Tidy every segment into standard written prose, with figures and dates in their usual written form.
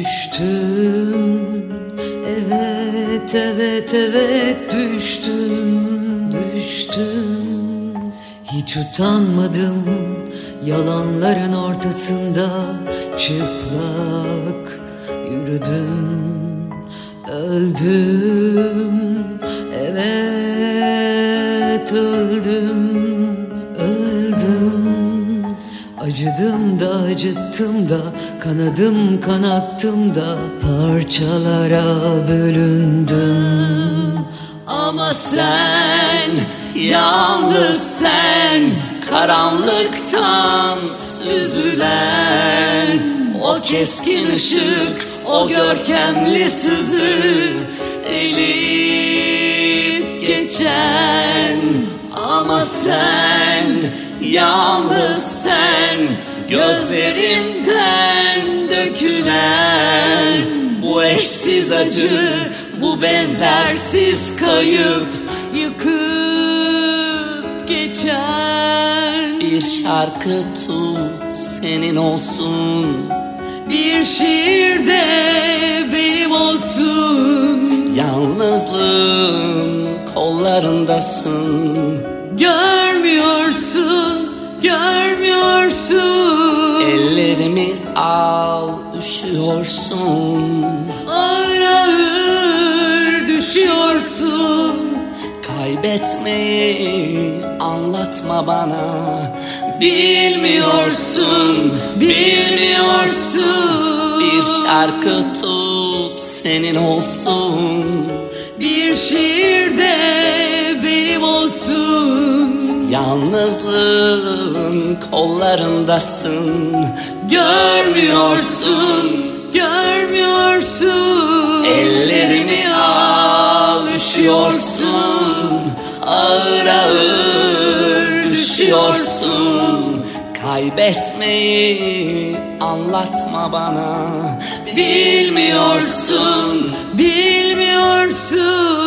Düştüm, evet evet evet düştüm. Hiç utanmadım yalanların ortasında, çıplak yürüdüm. Öldüm, evet öldüm. Acıdım da acıttım da, kanadım kanattım da, parçalara bölündüm. Ama sen, yalnız sen, karanlıktan süzülen o keskin ışık, o görkemli sızı, eğilip geçen. Ama sen, yalnız sen, gözlerimden dökülen bu eşsiz acı, bu benzersiz kayıp, yıkıp geçen. Bir şarkı tut senin olsun, bir şiir de benim olsun. Yalnızlığın kollarındasın, görmüyorsun, görmüyorsun. ellerimi al, üşüyorsun. Ağır ağır düşüyorsun. Kaybetmeyi anlatma bana, bilmiyorsun, bilmiyorsun. Bir şarkı tut senin olsun, bir şiir de benim olsun. Yalnızlığın kollarındasın, görmüyorsun, görmüyorsun. ellerimi al, üşüyorsun. Ağır ağır düşüyorsun. Kaybetmeyi anlatma bana, bilmiyorsun, bilmiyorsun.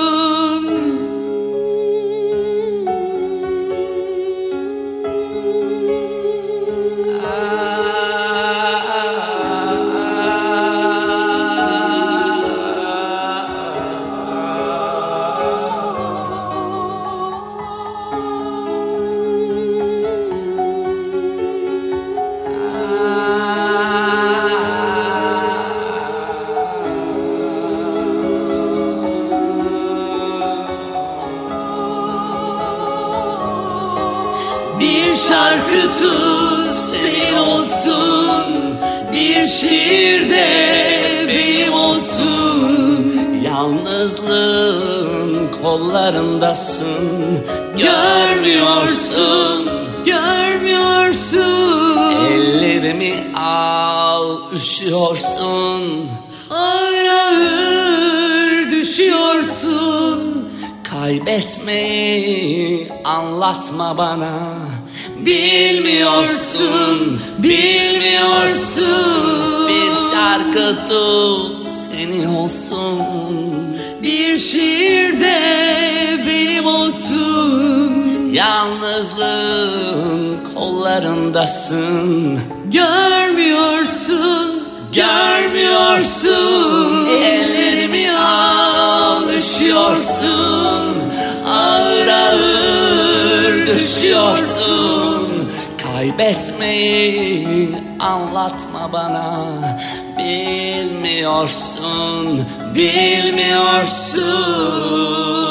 Bir şarkı tut senin olsun, bir şiir de benim olsun. Yalnızlığın kollarındasın, görmüyorsun, görmüyorsun. ellerimi al, üşüyorsun. Ağır ağır düşüyorsun. Kaybetmeyi anlatma bana, bilmiyorsun, bilmiyorsun. Bir şarkı tut senin olsun, bir şiir de benim olsun. Yalnızlığın kollarındasın, görmüyorsun, görmüyorsun. ellerimi al, üşüyorsun. Ağır ağır düşüyorsun. Kaybetmeyi anlatma bana, bilmiyorsun, bilmiyorsun.